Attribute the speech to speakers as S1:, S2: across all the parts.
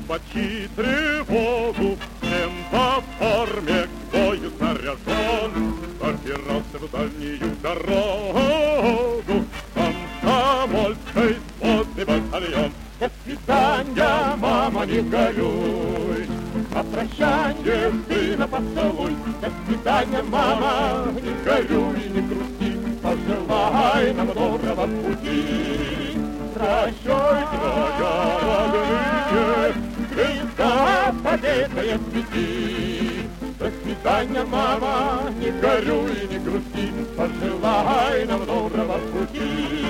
S1: почти тревогу, всем по форме к бою снаряжен. Собирался в дальнюю дорогу комсомольской сводный батальон. До свидания, мама, не горюй, на прощанье сына поцелуй. До свидания, мама, не горюй, не грусти, пожелай нам доброго пути. Прощай, края родные, звезда победная свети. До свидания, мама, не горюй, не грусти, пожелай нам доброго пути.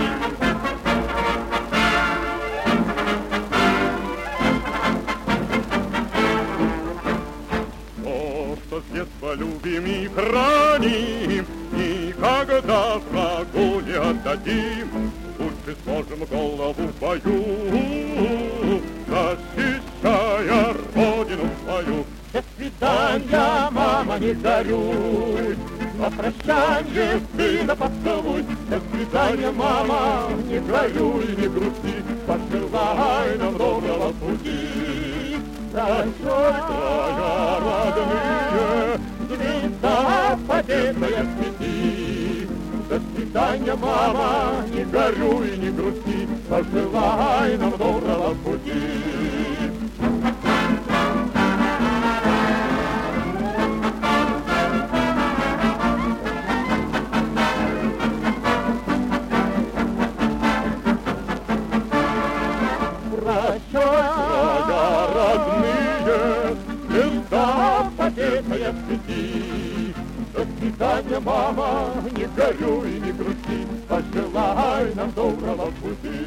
S1: То, что с детства любим и храним, никогда врагу не отдадим. Лучше сможем голову в бою, защищая родину свою. До свидания, мама, не горюй, на прощанье сына поцелуй. До свидания, мама, не горюй, не грусти, пожелай нам доброго пути. Прощай, края родные, звезда победная свети. До свидания, мама, не горюй, не грусти, пожелай нам доброго пути. Прощай, края родные, звезда победная свети. До свидания, мама, не горюй, не грусти, пожелай нам доброго пути.